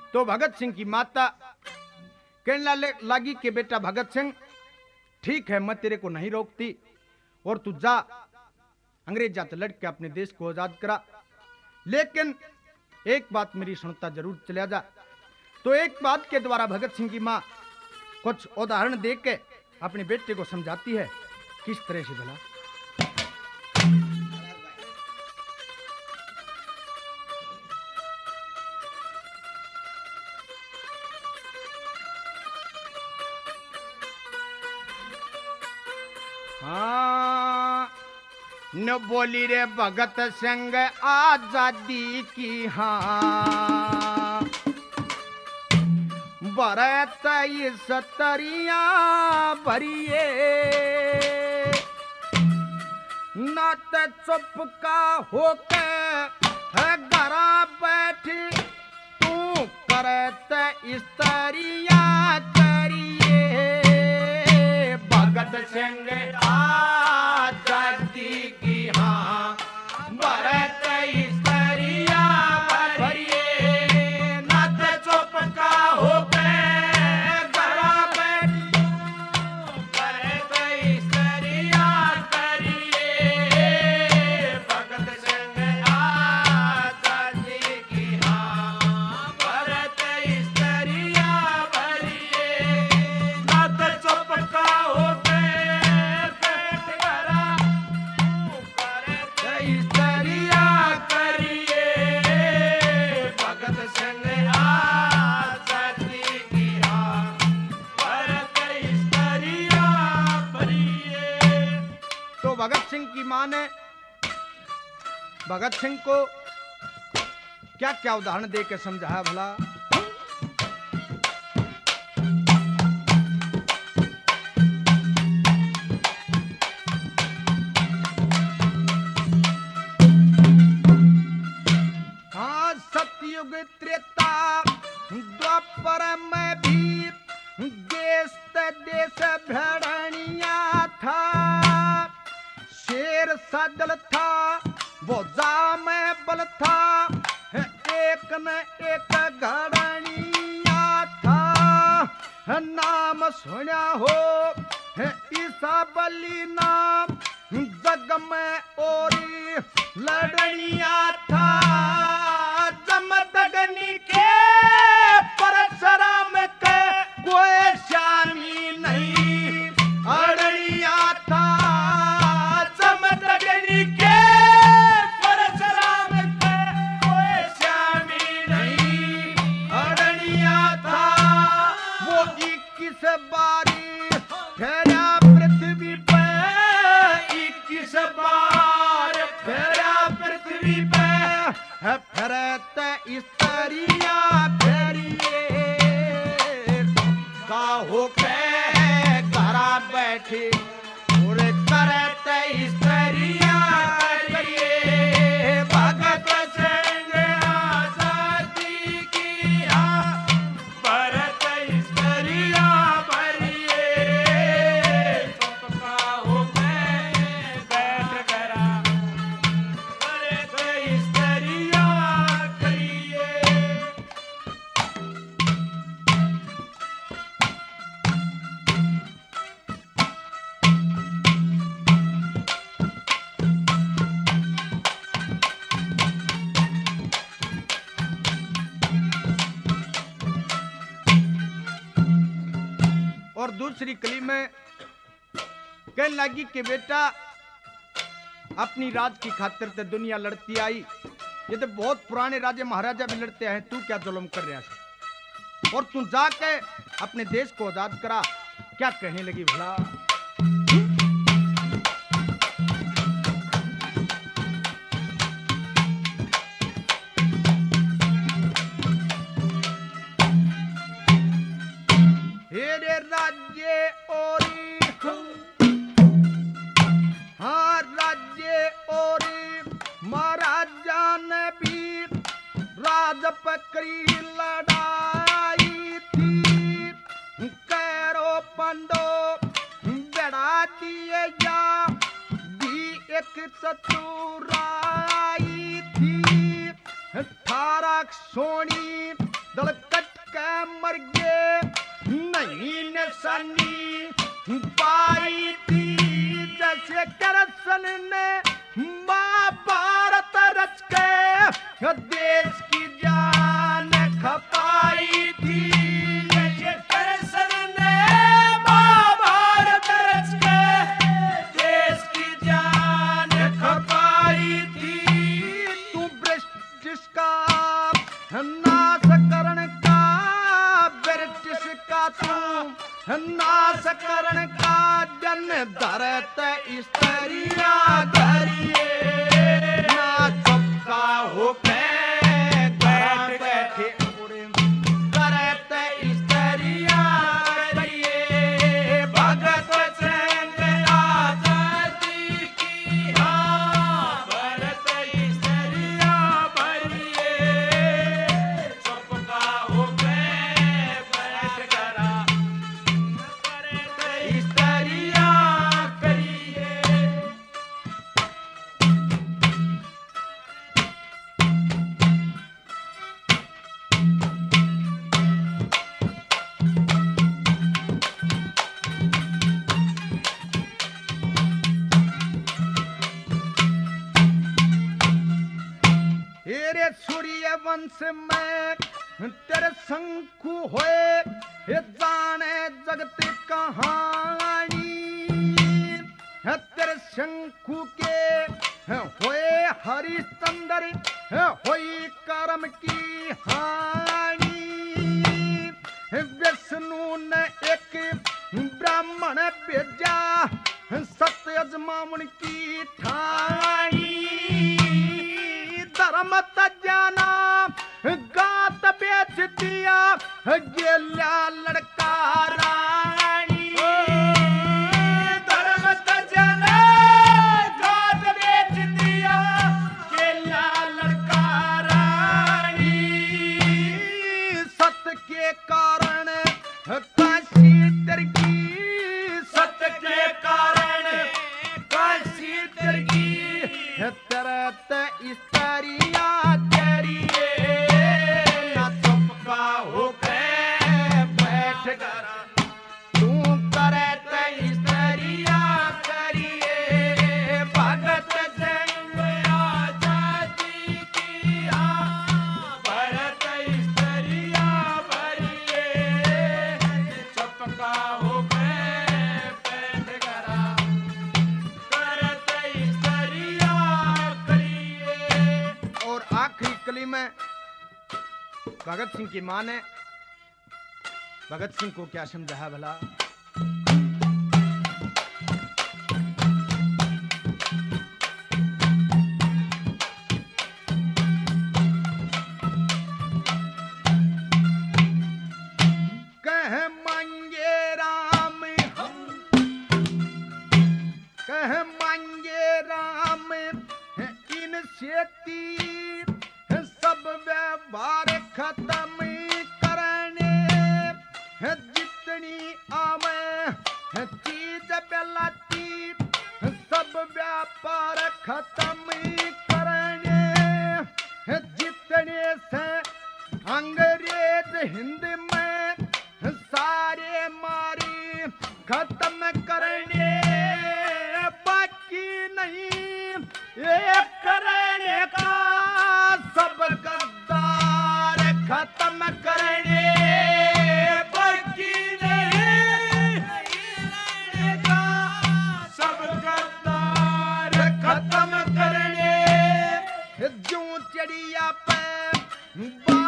तो भगत सिंह की माता कहने लगी कि बेटा भगत सिंह, ठीक है मैं तेरे को नहीं रोकती और तू जा अंग्रेज जात लड़के अपने देश को आजाद करा, लेकिन एक बात मेरी सुनता जरूर चला जा। तो एक बात के द्वारा भगत सिंह की मां कुछ उदाहरण दे के अपने बेटे को समझाती है। किस तरह से भला? हाँ न बोली रे भगत सिंह आजादी की, हाँ बरत सतरिया भरिए नात चुप का होके है घरा बैठी तू करत इस्तरिया करिए। भगत सिंह आजादी की, हाँ भरत इस्तरिया भरिए नात चुप का होके घरा बैठी भरत इस्तरिया करिए। भगत सिंह आजादी की, हाँ भरत इस्तरिया भरिए नात चुप का होके भगत सिंह की मां ने भगत सिंह को क्या क्या उदाहरण दे के समझाया भला? हाँ सतयुग त्रेता द्वापर में भी देश देश भेड़निया था, शेर सजल था वो जा में बल था, एक न एक घड़निया था। नाम सुना हो ईसा बली नाम जग में ओरी लड़निया था। जमदगनी के परशुराम के कोई शामी नहीं अड़निया था। जमदगनी के परशुराम के कोई शामी नहीं अड़निया था। वो 21 बारी फेरा पृथ्वी पे, 21 बार फेरा पृथ्वी पे फिरत इस्तरिया फेरिए काहो के घरा बैठे और करत इस्तरिया करिए। भगत सिंह आजादी की, हाँ भरत इस्तरिया भरिए काहो के बैठ करा भरत इस्तरिया करिए। और दूसरी कली में कहने लगी कि बेटा अपनी राज की खातिर ते दुनिया लड़ती आई, ये तो बहुत पुराने राजे महाराजा भी लड़ते हैं, तू क्या जुल्म कर रहा है और तू जाके अपने देश को आजाद करा। क्या कहने लगी भला? हेरे राज्य ओरी, हाँ राज्य ओरी महाराजा ने भी राज पकड़ी लड़ाई थी। कैरो पंडो बढ़ा दिए या भी एक चतुराई थी। 18 सोनी दलकट रानी पाई थी, जैसे कृष्ण ने महाभारत रच के देश की जान खपाई थी। जैसे कृष्ण ने महाभारत रच के देश की जान खपाई थी। तू ब्रिटिश का नाश करण का, ब्रिटिश का तू नाश करण का, जन धरत स्त्रिया धरिए ना चुपका हो के बैठ बैठे उड़े धरत स्त्रिया धरिए। भगत सिंह आजादी की हाँ भरत स्त्रिया भरिए, चुपका हो गए बैठ करा स्त्रिया करिए। हेरे सूर्य वंश में तेरे शंकु होए, हे जाने जगत कहानी। है तेरे शंकु के होए हरिश्चंद्र, होई कर्म की हानि। विष्णु ने एक ब्राह्मण भेजा, सत्य अजमावन की ठानी। धर्म तजाना गात बेच दिया, गेला लड़का रानी। धर्म तजना गात बेच दिया, केला लड़का रानी। सत्य के कारण काशी तरकी, सत्य के कारण काशी तरकी। तरत स्त्रिया चरिए ना चुपका हो के बैठ कर, तू करत स्त्रिया करिए। भगत सिंह आजादी की हाँ भरत स्त्रिया भरिए, चुपका हो गए बैठ करा करत स्त्रिया करिए। और आखिरी कली में भगत सिंह की मां ने भगत सिंह को क्या समझाया भला? कह मांगे राम हम, कह मांगे राम इनसे तीर, सब व्यवहार खत्म करने। जितनी आवे चीज बेलाती, सब व्यापार खत्म करने। जितने से अंग्रेज हिंद में सारे मारी खत्म करने। बाकी नहीं एक करने का, सब गद्दार खत्म करने। बाकी नहीं का, सब गद्दार खत्म करने। जो चिड़िया पे